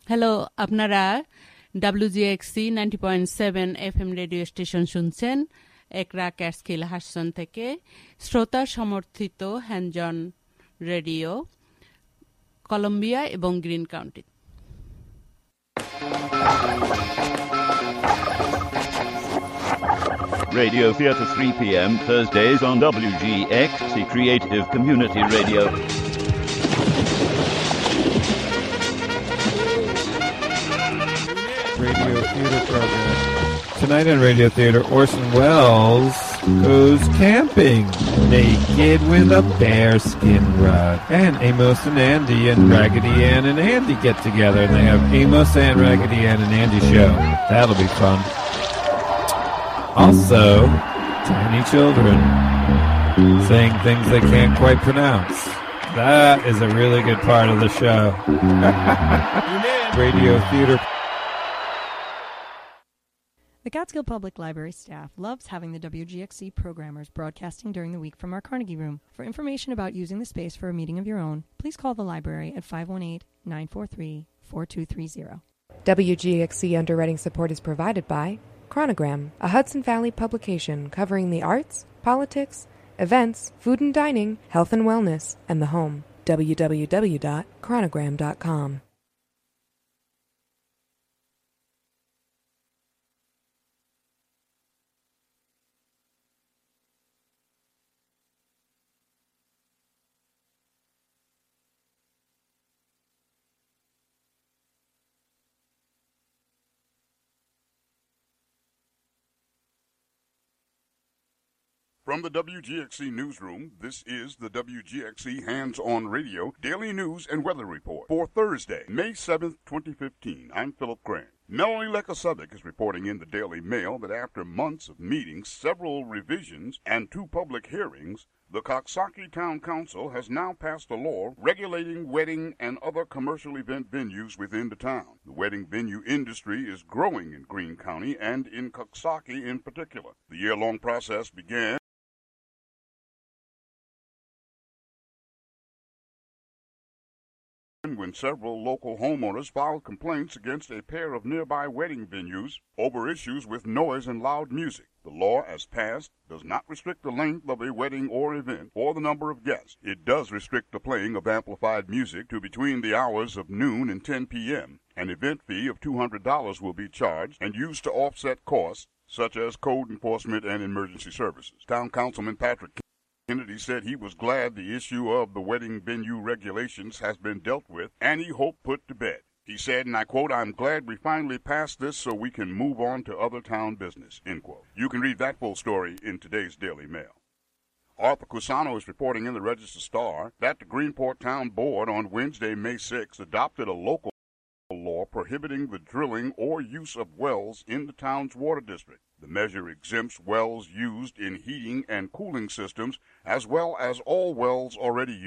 Hello, আপনারা WGXC 90.7 FM radio station শুনছেন একরা ক্যাটস্কিল হাসন থেকে। শ্রোতা সমর্থিত হ্যান্ডজন রেডিও কলম্বিয়া এবং Green County. Radio Theatre 3 p.m. Thursdays on WGXC Creative Community Radio. Radio Theatre program. Tonight on Radio Theatre, Orson Welles goes camping naked with a bearskin rug. And Amos and Andy and Raggedy Ann and Andy get together and they have Amos and Raggedy Ann and Andy show. That'll be fun. Also, tiny children saying things they can't quite pronounce. That is a really good part of the show. Radio Theatre. The Catskill Public Library staff loves having the WGXC programmers broadcasting during the week from our Carnegie Room. For information about using the space for a meeting of your own, please call the library at 518-943-4230. WGXC underwriting support is provided by Chronogram, a Hudson Valley publication covering the arts, politics, events, food and dining, health and wellness, and the home. www.chronogram.com. From the WGXC Newsroom, this is the WGXC Hands-On Radio Daily News and Weather Report for Thursday, May 7th, 2015. I'm Philip Grant. Melanie Lekosubik is reporting in the Daily Mail that after months of meetings, several revisions, and 2 public hearings, the Coxsackie Town Council has now passed a law regulating wedding and other commercial event venues within the town. The wedding venue industry is growing in Greene County and in Coxsackie in particular. The year-long process began when several local homeowners filed complaints against a pair of nearby wedding venues over issues with noise and loud music. The law, as passed, does not restrict the length of a wedding or event or the number of guests. It does restrict the playing of amplified music to between the hours of noon and 10 p.m. An event fee of $200 will be charged and used to offset costs such as code enforcement and emergency services. Town Councilman Patrick Kennedy said he was glad the issue of the wedding venue regulations has been dealt with and he hoped put to bed. He said, and I quote, "I'm glad we finally passed this so we can move on to other town business," end quote. You can read that full story in today's Daily Mail. Arthur Cusano is reporting in the Register-Star that the Greenport Town Board on Wednesday, May 6th, adopted a local law prohibiting the drilling or use of wells in the town's water district. The measure exempts wells used in heating and cooling systems as well as all wells already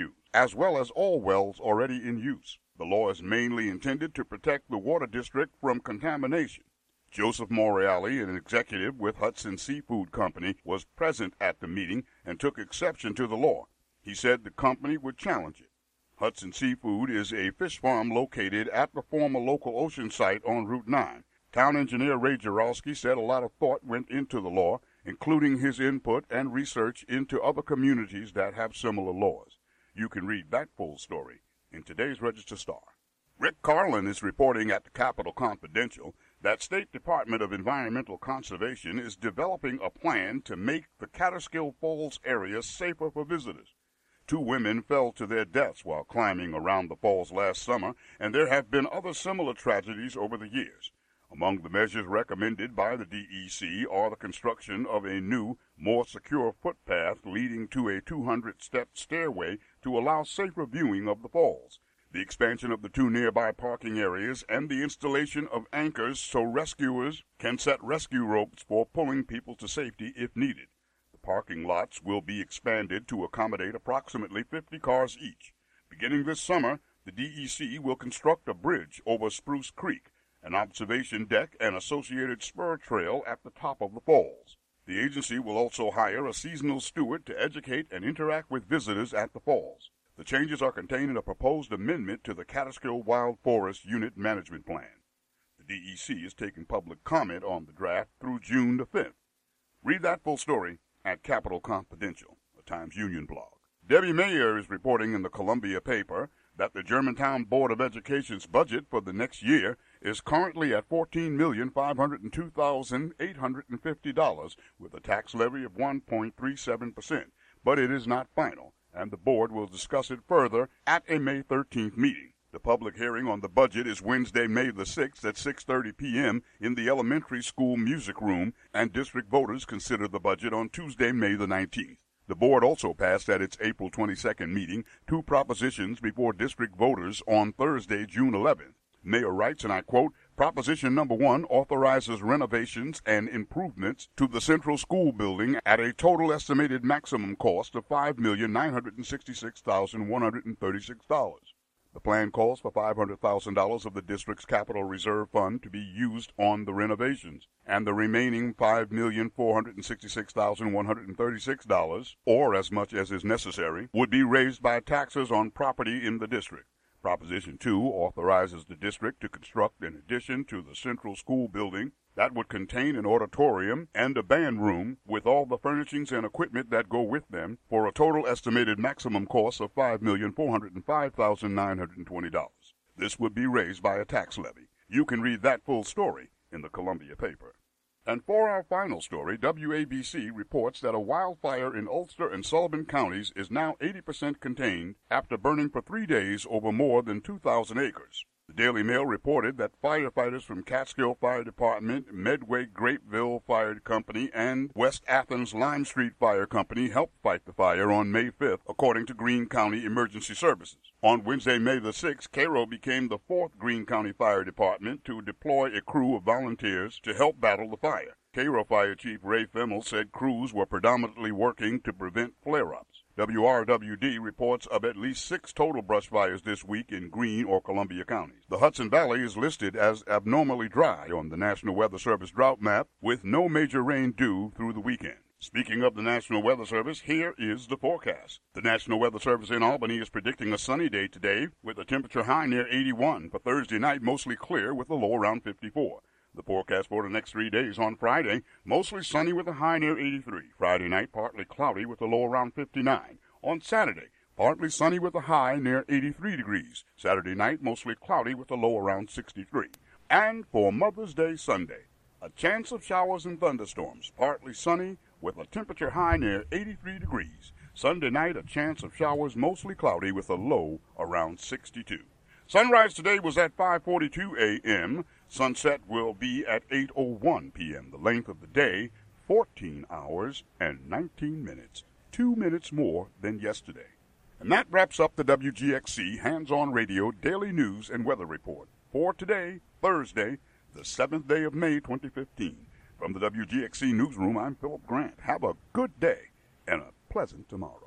in use. The law is mainly intended to protect the water district from contamination. Joseph Morreale, an executive with Hudson Seafood Company, was present at the meeting and took exception to the law. He said the company would challenge it. Hudson Seafood is a fish farm located at the former local ocean site on Route 9. Town engineer Ray Jarowski said a lot of thought went into the law, including his input and research into other communities that have similar laws. You can read that full story in today's Register-Star. Rick Carlin is reporting at the Capitol Confidential that State Department of Environmental Conservation is developing a plan to make the Catskill Falls area safer for visitors. 2 women fell to their deaths while climbing around the falls last summer, and there have been other similar tragedies over the years. Among the measures recommended by the DEC are the construction of a new, more secure footpath leading to a 200-step stairway to allow safer viewing of the falls, the expansion of the 2 nearby parking areas, and the installation of anchors so rescuers can set rescue ropes for pulling people to safety if needed. The parking lots will be expanded to accommodate approximately 50 cars each. Beginning this summer, the DEC will construct a bridge over Spruce Creek, an observation deck, and associated spur trail at the top of the falls. The agency will also hire a seasonal steward to educate and interact with visitors at the falls. The changes are contained in a proposed amendment to the Catskill Wild Forest Unit Management Plan. The DEC is taking public comment on the draft through June the 5th. Read that full story at Capital Confidential, a Times-Union blog. Debbie Mayer is reporting in the Columbia paper that the Germantown Board of Education's budget for the next year is currently at $14,502,850 with a tax levy of 1.37%, but it is not final, and the board will discuss it further at a May 13th meeting. The public hearing on the budget is Wednesday, May the 6th at 6:30 p.m. in the elementary school music room, and district voters consider the budget on Tuesday, May the 19th. The board also passed at its April 22nd meeting 2 propositions before district voters on Thursday, June 11th. Mayor writes, and I quote, Proposition number 1 authorizes renovations and improvements to the central school building at a total estimated maximum cost of $5,966,136. The plan calls for $500,000 of the district's capital reserve fund to be used on the renovations, and the remaining $5,466,136, or as much as is necessary, would be raised by taxes on property in the district. Proposition 2 authorizes the district to construct an addition to the central school building that would contain an auditorium and a band room with all the furnishings and equipment that go with them for a total estimated maximum cost of $5,405,920. This would be raised by a tax levy. You can read that full story in the Columbia paper. And for our final story, WABC reports that a wildfire in Ulster and Sullivan counties is now 80% contained after burning for 3 days over more than 2,000 acres. The Daily Mail reported that firefighters from Catskill Fire Department, Medway Grapeville Fire Company, and West Athens Lime Street Fire Company helped fight the fire on May 5th, according to Greene County Emergency Services. On Wednesday, May the 6th, Cairo became the 4th Greene County Fire Department to deploy a crew of volunteers to help battle the fire. Cairo Fire Chief Ray Fimmel said crews were predominantly working to prevent flare-ups. WRWD reports of at least 6 total brush fires this week in Greene or Columbia counties. The Hudson Valley is listed as abnormally dry on the National Weather Service drought map, with no major rain due through the weekend. Speaking of the National Weather Service, here is the forecast. The National Weather Service in Albany is predicting a sunny day today with a temperature high near 81. For Thursday night, mostly clear with a low around 54. The forecast for the next 3 days: on Friday, mostly sunny with a high near 83. Friday night, partly cloudy with a low around 59. On Saturday, partly sunny with a high near 83 degrees. Saturday night, mostly cloudy with a low around 63. And for Mother's Day Sunday, a chance of showers and thunderstorms, partly sunny with a temperature high near 83 degrees. Sunday night, a chance of showers, mostly cloudy with a low around 62. Sunrise today was at 5:42 a.m. Sunset will be at 8:01 p.m. The length of the day, 14 hours and 19 minutes. 2 minutes more than yesterday. And that wraps up the WGXC Hands-On Radio Daily News and Weather Report for today, Thursday, the 7th day of May 2015. From the WGXC Newsroom, I'm Philip Grant. Have a good day and a pleasant tomorrow.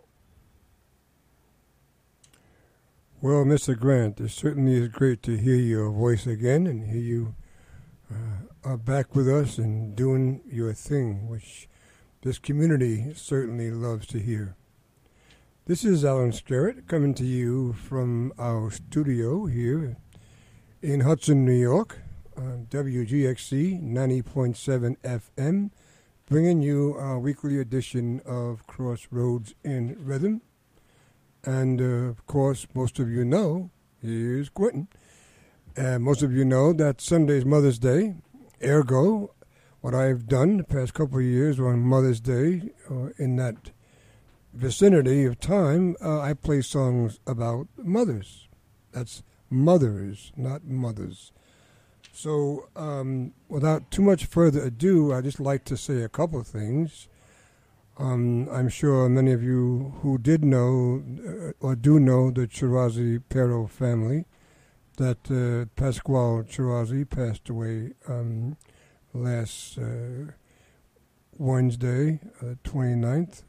Well, Mr. Grant, it certainly is great to hear your voice again and hear you are back with us and doing your thing, which this community certainly loves to hear. This is Alan Skerritt coming to you from our studio here in Hudson, New York, on WGXC 90.7 FM, bringing you our weekly edition of Crossroads in Rhythm. And, of course, most of you know, here's Quentin. Most of you know that Sunday's Mother's Day. Ergo, what I've done the past couple of years on Mother's Day, in that vicinity of time, I play songs about mothers. That's mothers, not mothers. So, without too much further ado, I'd just like to say a couple of things. I'm sure many of you who did know or do know the Chirazi-Pero family, that Pasquale Chirazi passed away last Wednesday, 29th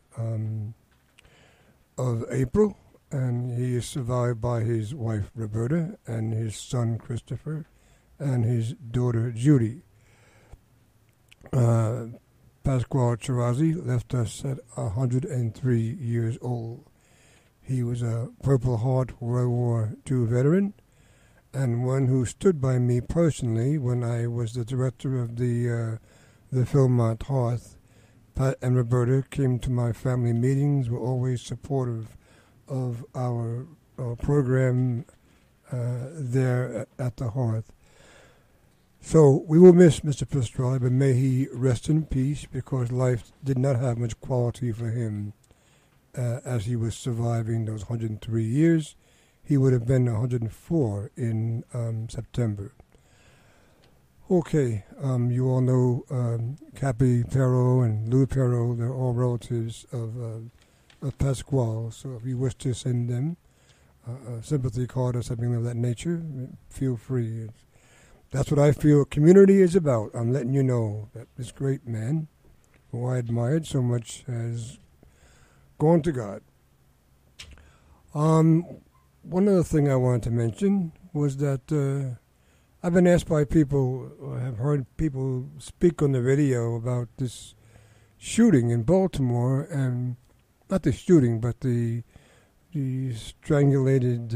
of April, and he is survived by his wife Roberta and his son Christopher and his daughter Judy. Pasquale Chirazi left us at 103 years old. He was a Purple Heart World War II veteran and one who stood by me personally when I was the director of the Philmont Hearth. Pat and Roberta came to my family meetings, were always supportive of our program there at the Hearth. So we will miss Mr. Pistrelli, but may he rest in peace, because life did not have much quality for him as he was surviving those 103 years. He would have been 104 in September. Okay, you all know Cappy Perro and Lou Perro. They're all relatives of Pasquale. So if you wish to send them a sympathy card or something of that nature, feel free. That's what I feel community is about. I'm letting you know that this great man, who I admired so much, has gone to God. One other thing I wanted to mention was that I've been asked by people, or have heard people speak on the radio about this shooting in Baltimore, and not the shooting, but the strangulated,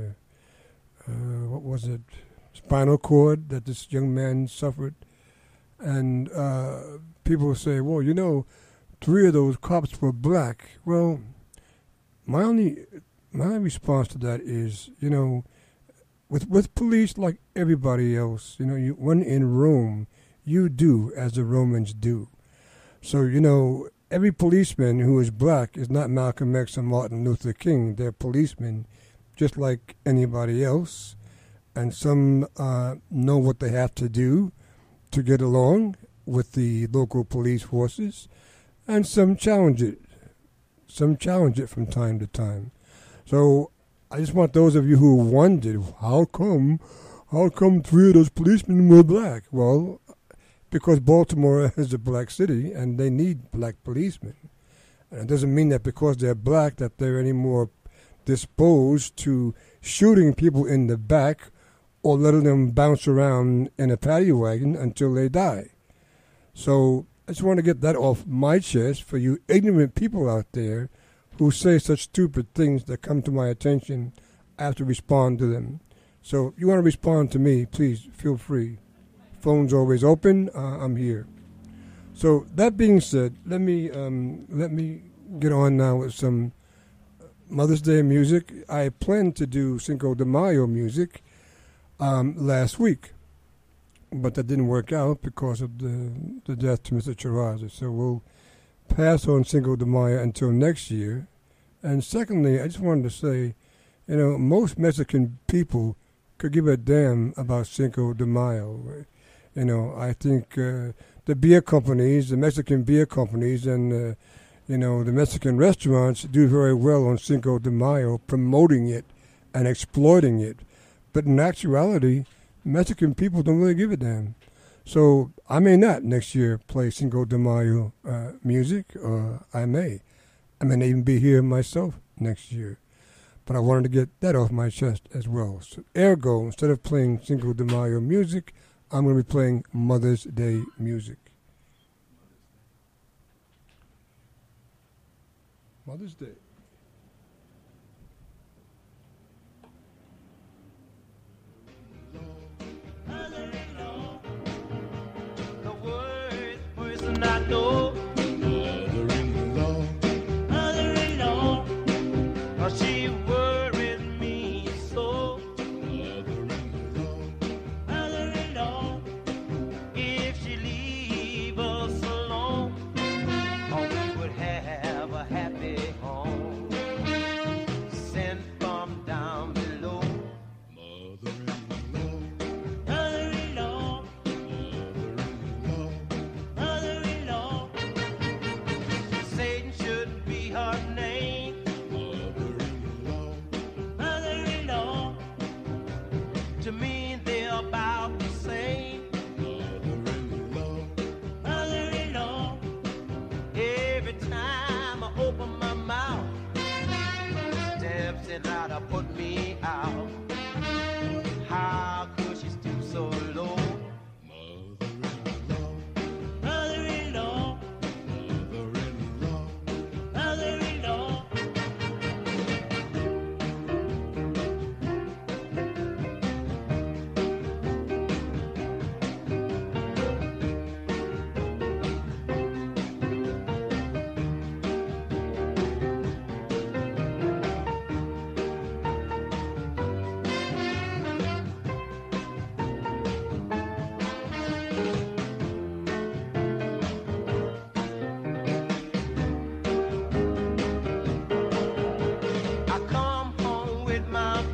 what was it, spinal cord that this young man suffered. And people say, well, you know, 3 of those cops were black. Well, my response to that is, you know, with police like everybody else, you know, when in Rome, you do as the Romans do. So, you know, every policeman who is black is not Malcolm X and Martin Luther King. They're policemen just like anybody else. And some know what they have to do to get along with the local police forces, and some challenge it. Some challenge it from time to time. So I just want those of you who wondered, how come 3 of those policemen were black? Well, because Baltimore is a black city, and they need black policemen. And it doesn't mean that because they're black that they're any more disposed to shooting people in the back or letting them bounce around in a paddy wagon until they die. So I just want to get that off my chest for you ignorant people out there who say such stupid things that come to my attention. I have to respond to them. So if you want to respond to me, please feel free. Phone's always open. I'm here. So that being said, let me get on now with some Mother's Day music. I planned to do Cinco de Mayo music last week, but that didn't work out because of the death to Mr. Chiraza. So we'll pass on Cinco de Mayo until next year. And secondly, I just wanted to say, you know, most Mexican people could give a damn about Cinco de Mayo. You know, I think the beer companies, the Mexican beer companies, and you know, the Mexican restaurants do very well on Cinco de Mayo, promoting it and exploiting it. But in actuality, Mexican people don't really give a damn. So I may not next year play Cinco de Mayo music, or I may not even be here myself next year. But I wanted to get that off my chest as well. So ergo, instead of playing Cinco de Mayo music, I'm going to be playing Mother's Day music. Mother's Day. The worst person I know, mother-in-law, she worries me so. Mother-in-law, if she leave us alone, oh, we would have a happy home. Sent from down below. Mother-in-law, mother-in-law, mother-in-law,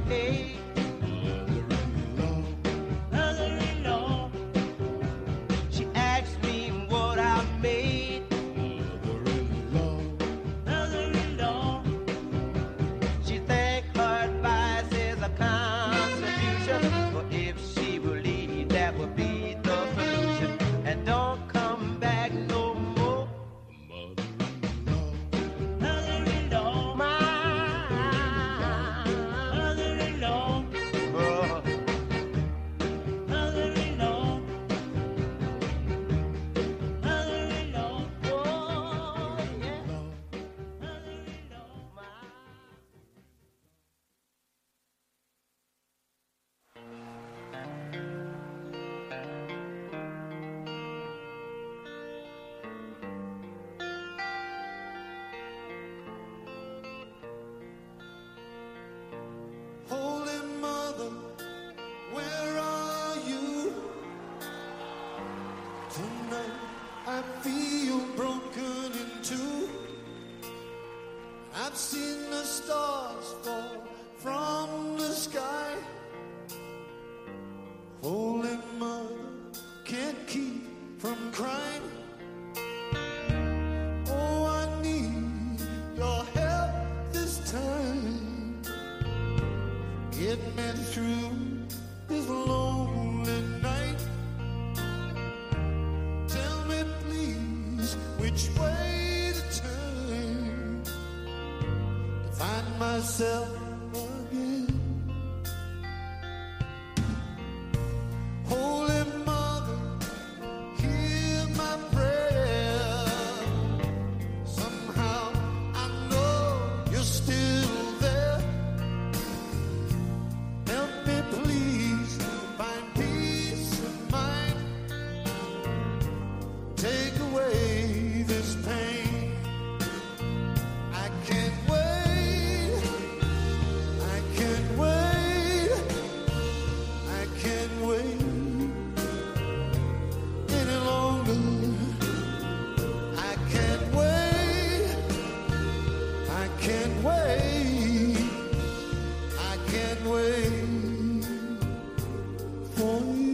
Hey, mother-in-law, she asked me what I made. Mother-in-law, she think her advice is a contribution, but if she will leave, that would be the solution, and don't come back no more. Mother-in-law, my mother-in-law, oh, mother-in-law, mother-in-law, oh yeah, mother-in-law, my. Holy Mother, where are you? Tonight I feel broken in two. I've seen the stars fall from the sky. Holy Mother, can't keep from crying. Oh, I need your help this time. Get me through this lonely night. Tell me please which way to turn to find myself again. Holy Mother, hear my prayer. Somehow I know you're still there. Help me please find peace of mind. Take away this pain. I can't wait. I can't wait. I can't wait any longer. I can't wait. I can't wait. I can't wait for you.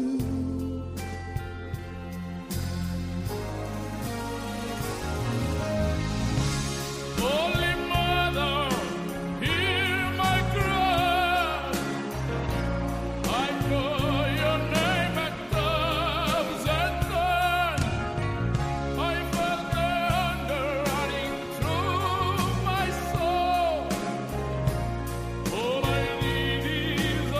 Holy Mother, hear my cry. I call your name at thousand times. I felt the hunger running through my soul. All I need is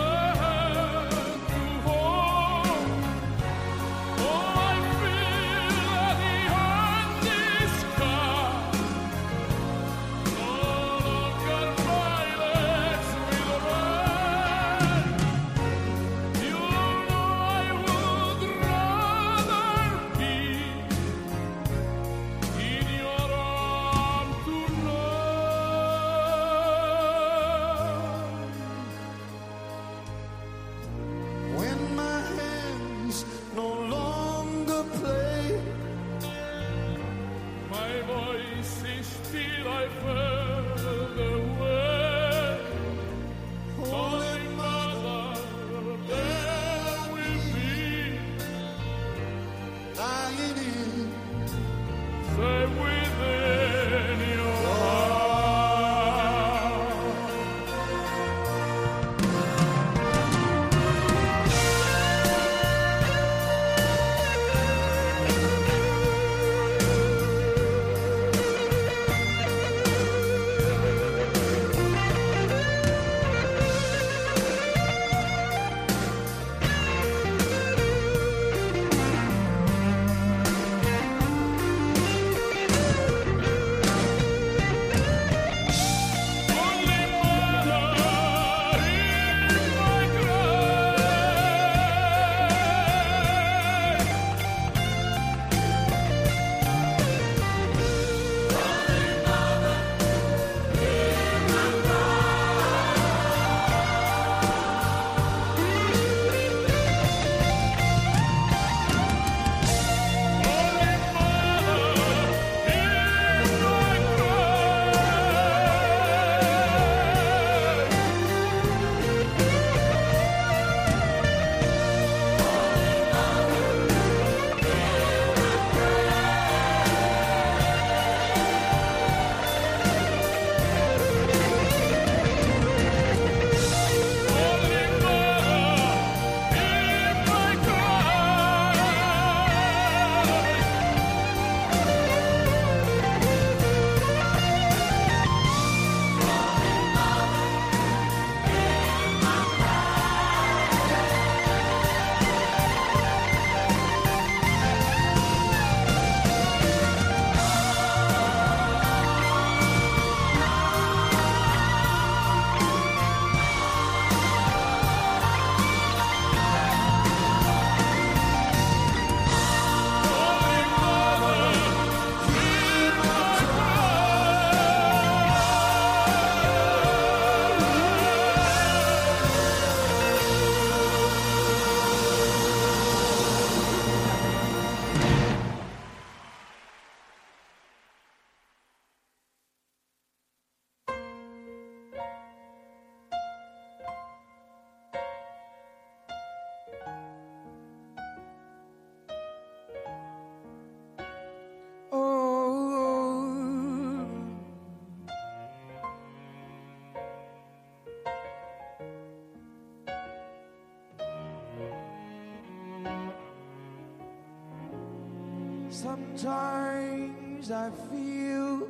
Sometimes I feel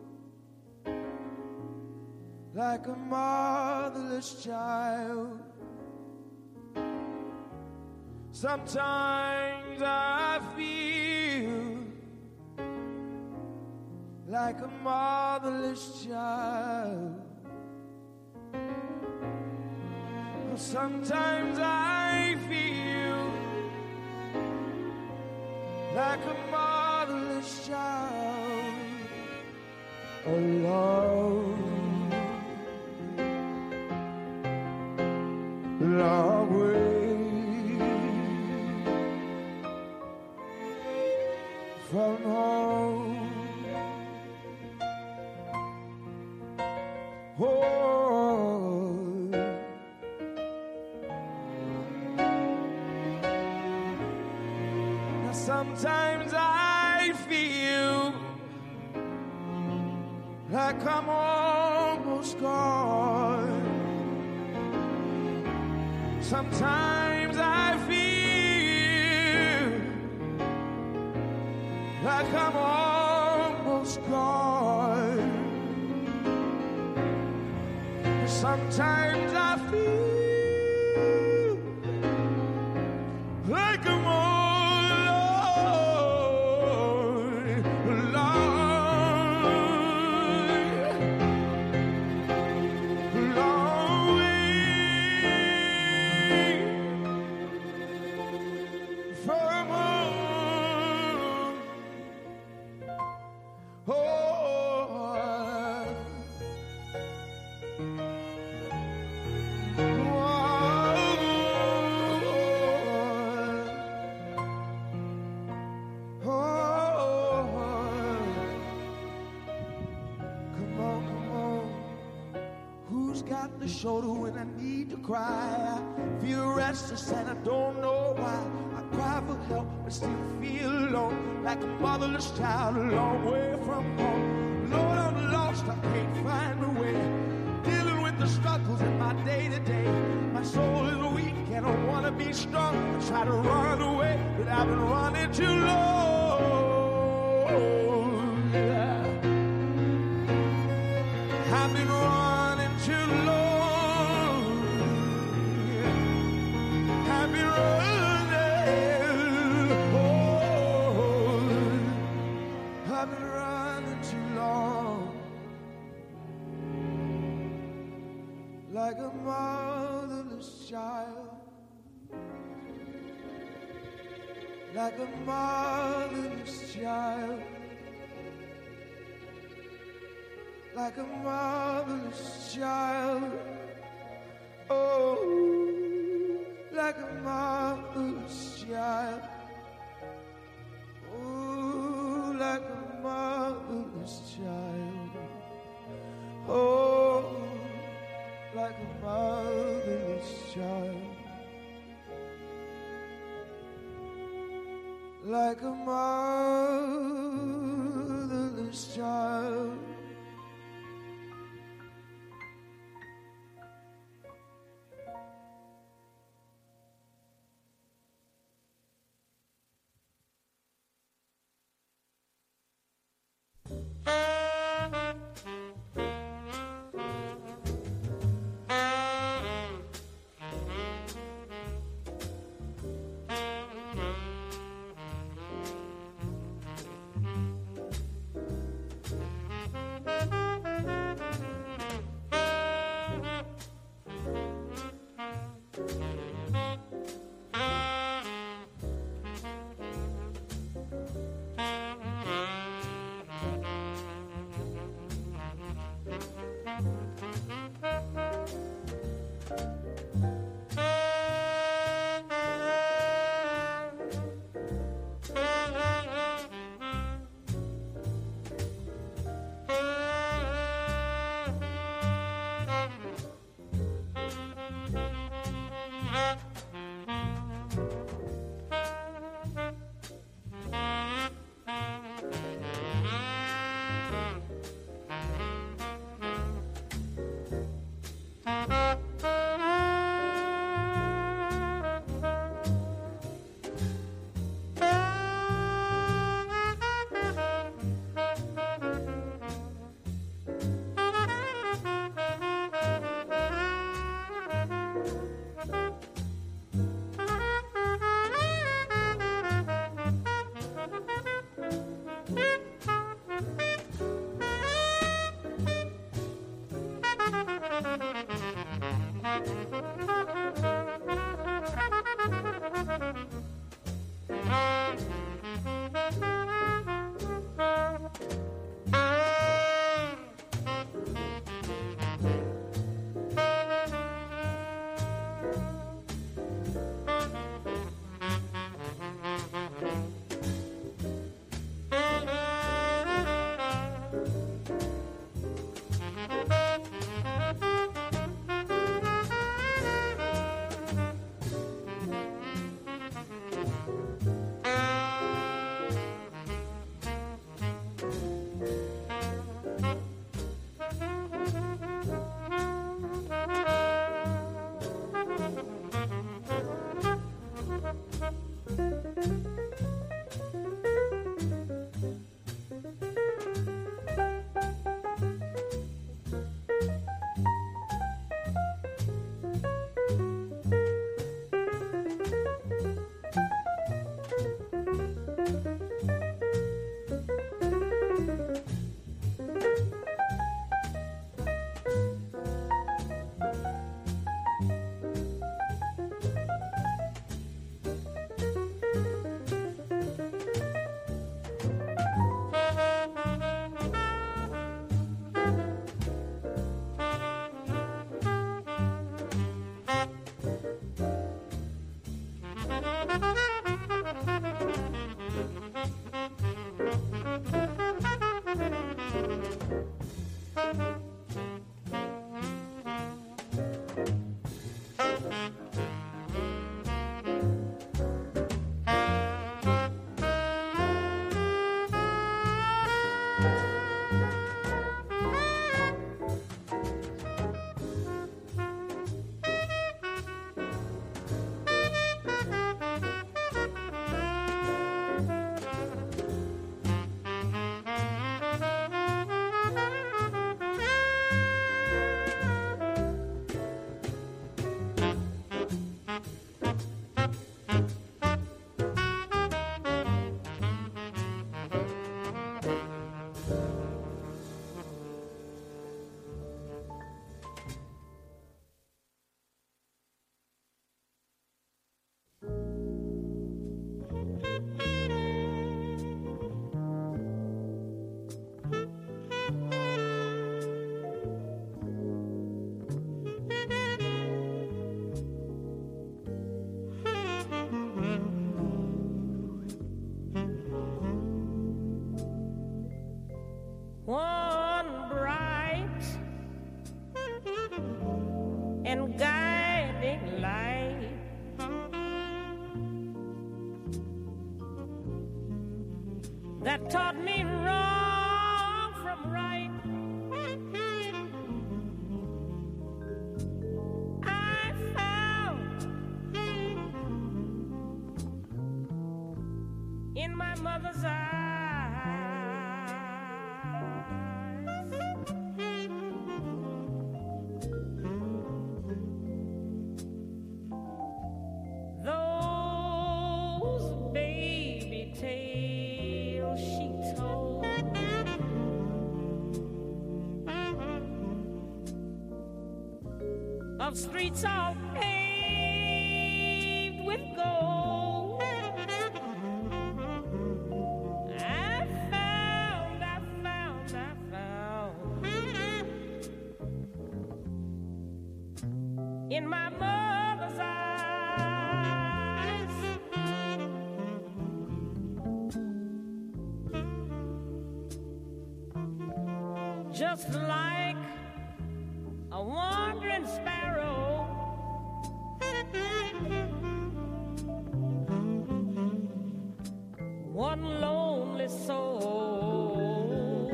like a motherless child. Sometimes I feel like a motherless child. Sometimes I feel like a motherless child alone, long way from home. Oh, now sometimes I feel like I'm almost gone. Sometimes I feel like I'm almost gone. Sometimes I feel like I'm alone, long way from home. The shoulder when I need to cry. I feel restless and I don't know why. I cry for help but still feel alone, like a motherless child a long way from home. Lord, I'm lost, I can't find a way, dealing with the struggles in my day-to-day. My soul is weak and I want to be strong. I try to run away, but I've been running too long. I've been running too long. I've been running, oh, I've been running too long, like a motherless child, like a motherless child, like a motherless child, oh, like a motherless child, oh, like a motherless child, oh, like a motherless child, like a motherless child. that taught me wrong from right. I found in my mother's eyes those baby tales she told of streets all paved with gold. I found in my mother's eyes just like a wandering sparrow one lonely soul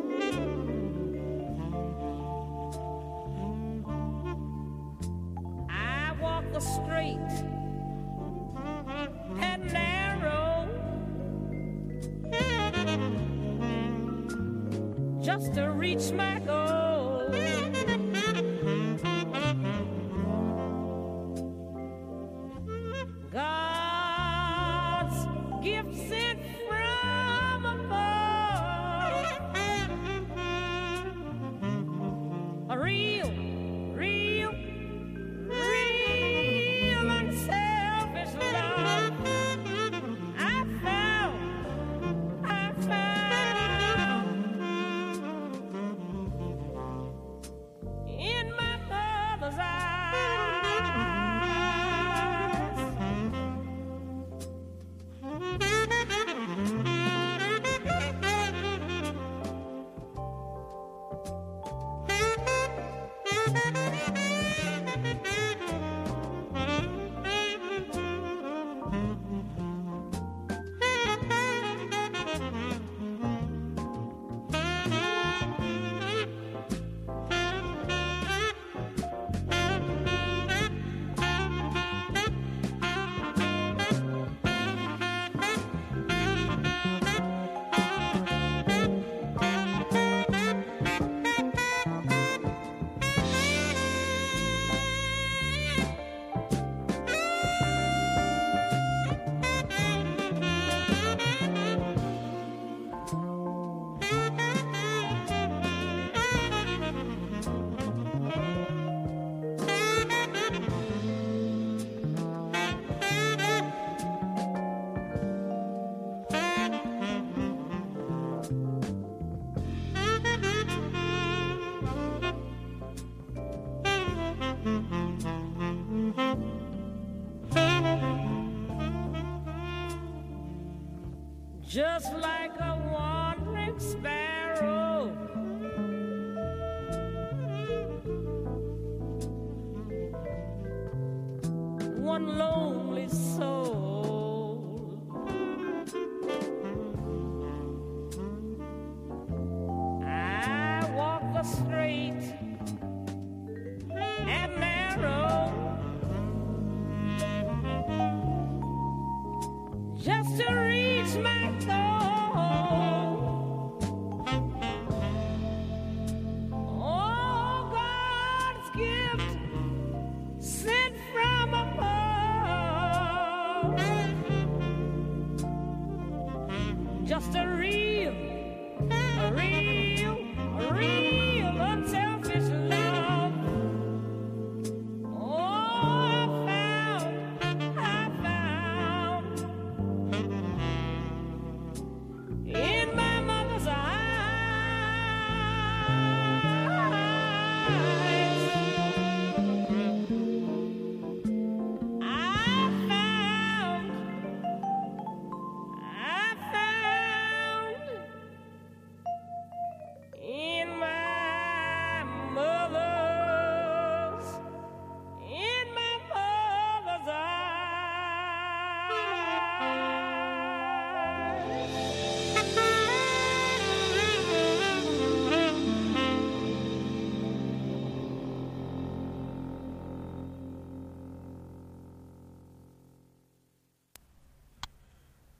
I walk the straight and narrow just to reach my goal. God's gift sent from above, a real unselfish love. I found in my mother's eyes. Just like a wandering sparrow, one lonely soul. I walk the straight and narrow just to reach my goal. Oh, God's gift sent from above,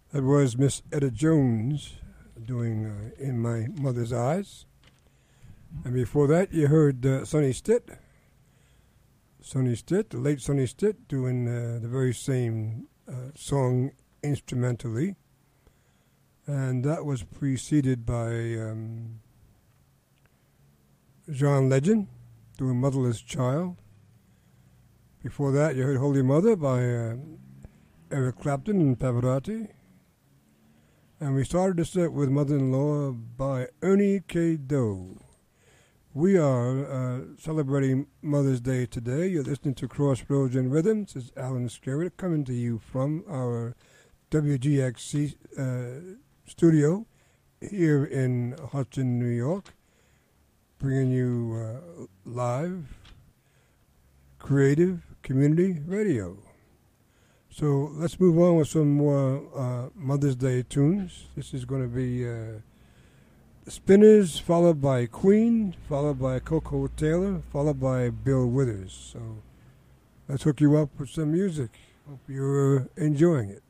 That was Miss Etta Jones doing In My Mother's Eyes. And before that, you heard Sonny Stitt. Sonny Stitt, the late Sonny Stitt, doing the very same song instrumentally. And that was preceded by John Legend doing Motherless Child. Before that, you heard Holy Mother by Eric Clapton and Pavarotti. And we started the set with Mother-in-Law by Ernie K. Doe. We are celebrating Mother's Day today. You're listening to Crossroads and Rhythms. This is Alan Skerritt coming to you from our WGXC studio here in Hudson, New York, bringing you live, creative community radio. So let's move on with some more Mother's Day tunes. This is going to be Spinners, followed by Queen, followed by Coco Taylor, followed by Bill Withers. So let's hook you up with some music. Hope you're enjoying it.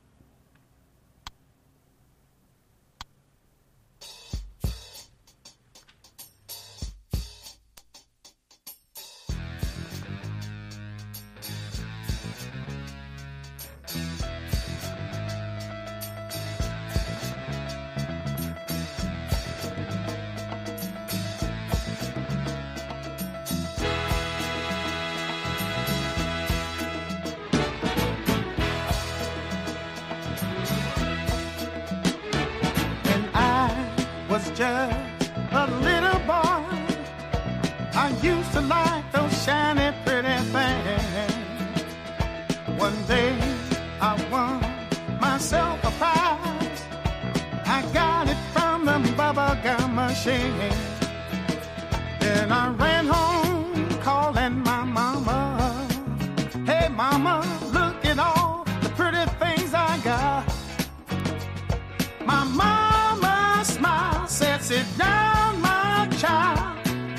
Just a little boy, I used to like those shiny pretty things. One day I won myself a prize. I got it from the bubblegum machine. Then I ran home calling my mama. Hey mama, look at all the pretty things I got. My mama smiled, said, sit down, my child.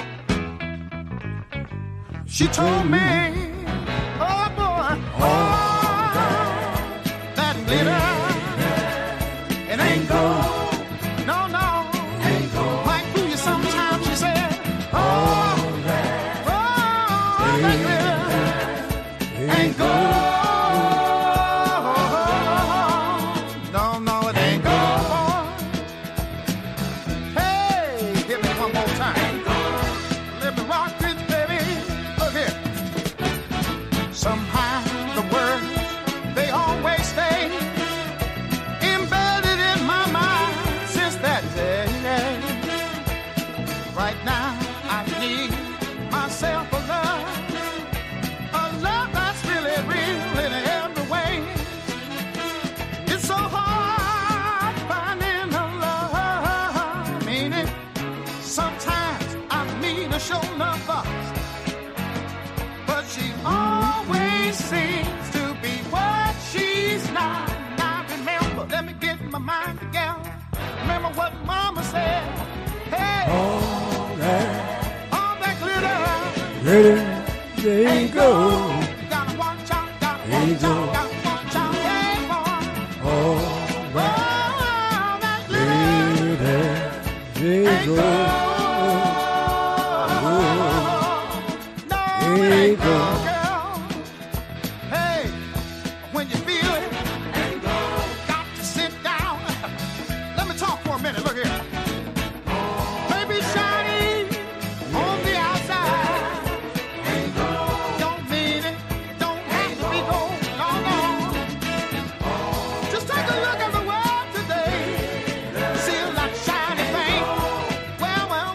She told me, oh boy, oh, that glitter, it ain't gold. No, no, ain't gold. Might fool you sometimes, she said. Oh, that glitter, ain't gold. What mama said, hey, all that glitter, ain't gold. Gotta watch out, gotta watch out, gotta watch out, hey boy. All that glitter, ain't gold. No, ain't gold. Girl. Hey, when you feel it, ain't gold. Got to sit down. Let me talk for a minute. Look here. Maybe shiny on the outside. Ain't gold. Don't mean it. Don't have to be gold. No, no. Just take a look at the world today. See a lot of shiny things. Well, well,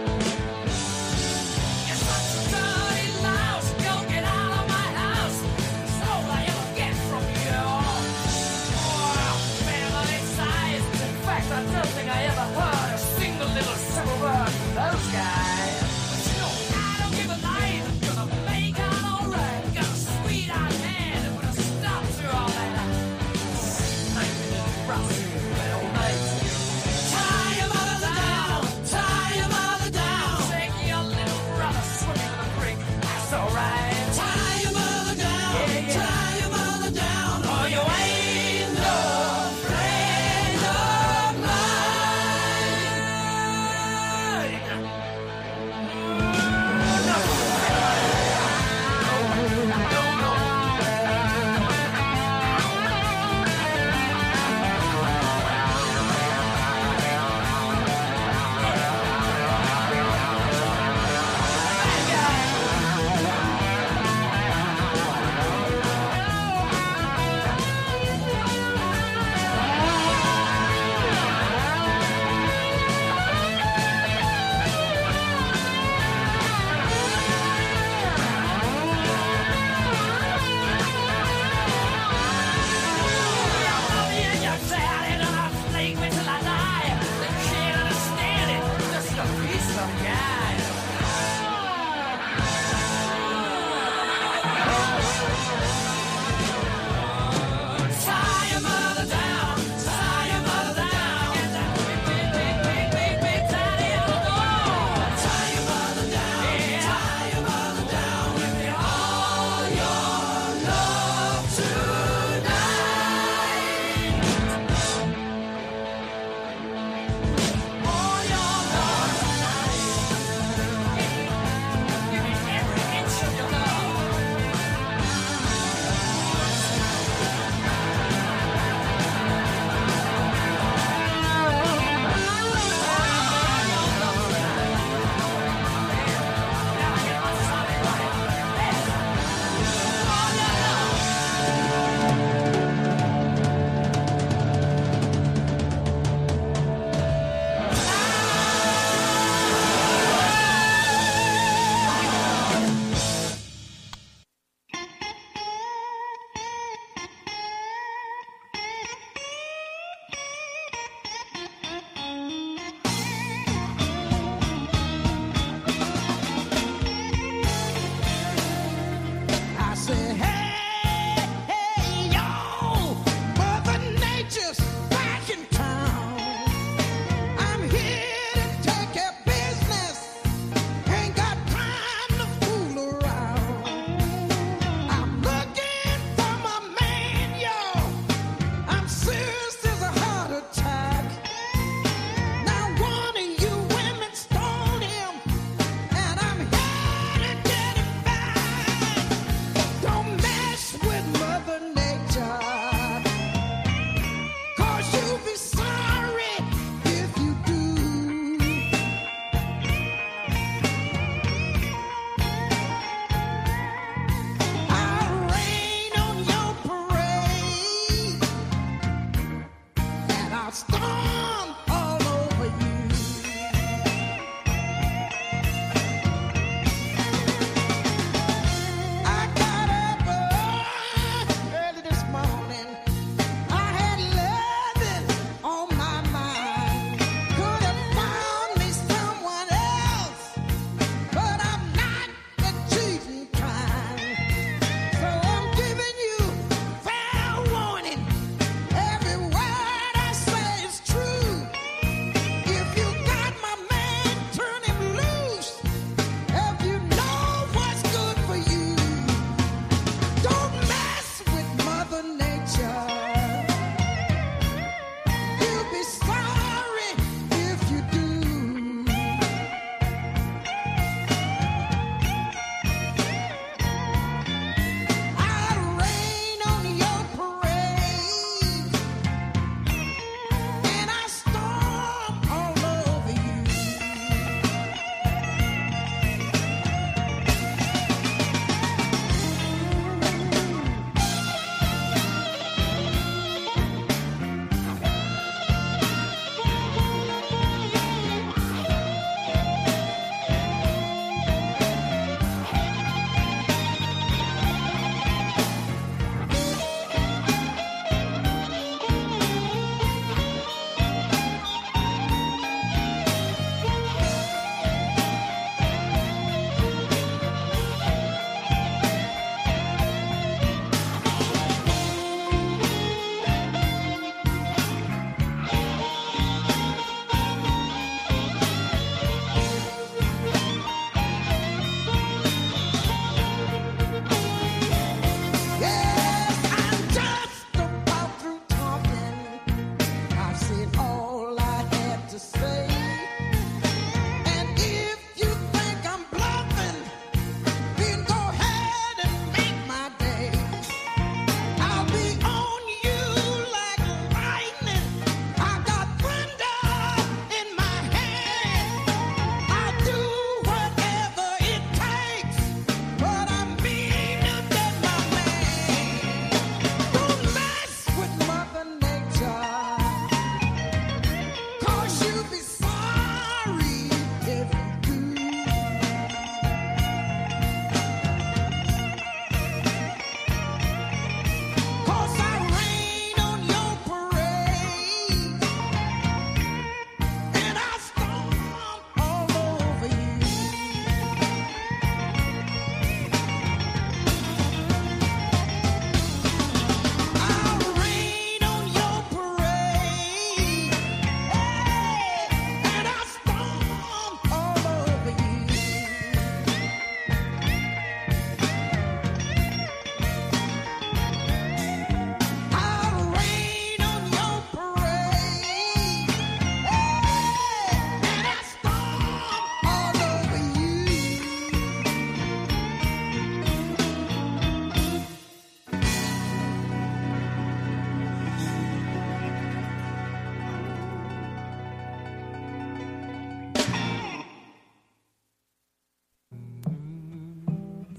Tie your mother down, tie your mother down.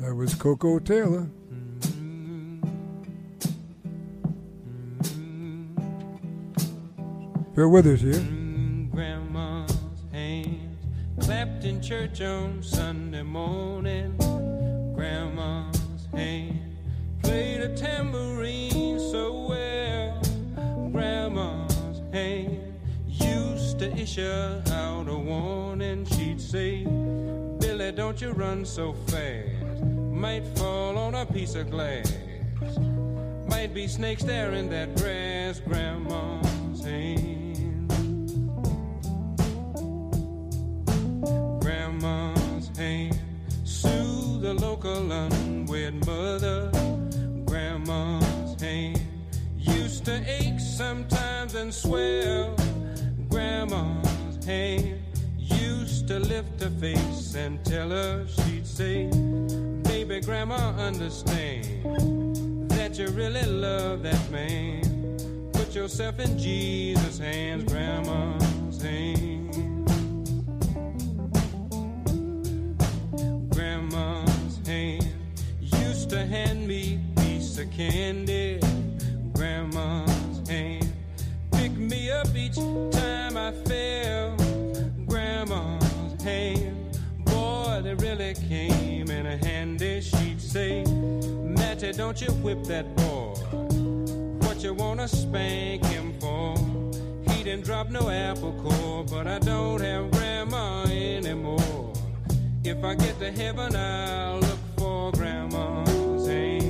That was Coco Taylor. Bill Withers here. Grandma's hands clapped in church on Sunday morning. Grandma's hand played a tambourine so well. Grandma's hand used to issue out a warning. She'd say, Billy, don't you run so fast. Might fall on a piece of glass. Might be snakes there in that grass. Grandma's hand. Grandma's hand soothe the local unwed mother. Grandma's hand used to ache sometimes and swell. Grandma's hand used to lift her face and tell her, she'd say, baby, Grandma, understand that you really love that man. Put yourself in Jesus' hands. Grandma's hand. Grandma's hand used to hand me a piece of candy. Grandma's hand picked me up each time I fell. Grandma's hand, boy, they really came in handy. She'd say, Matty, don't you whip that boy. What you wanna spank him for? He didn't drop no apple core, but I don't have Grandma anymore. If I get to heaven, I'll look for Grandma's hand.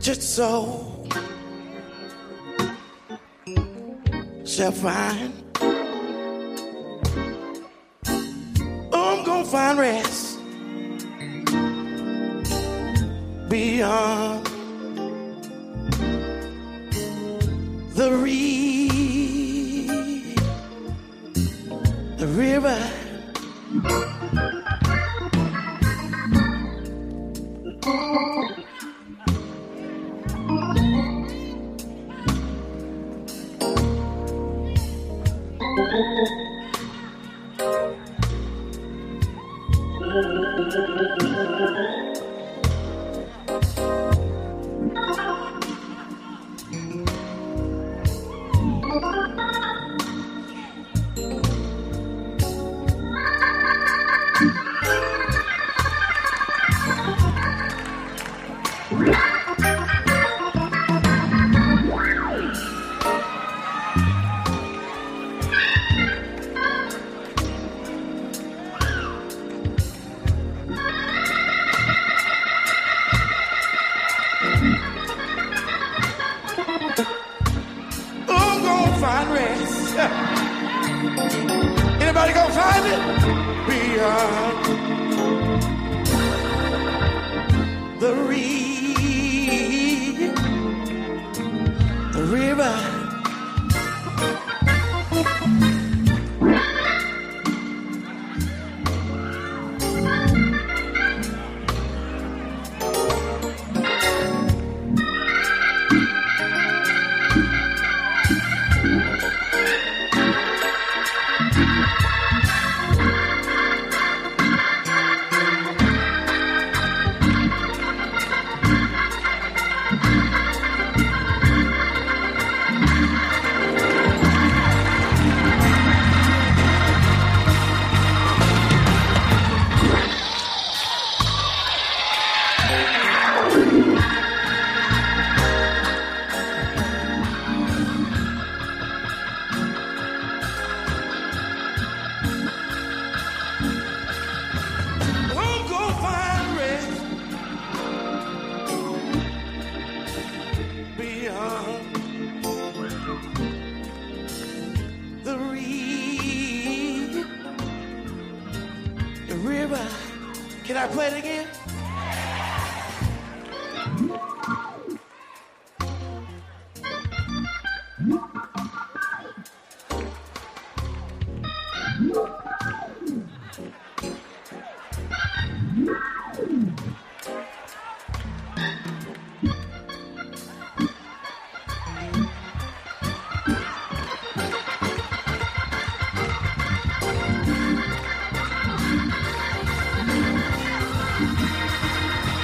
wretched soul shall find. I'm gonna find rest beyond the river. I'm gonna find rest. Anybody gonna find it? Beyond the river. Can I play it again?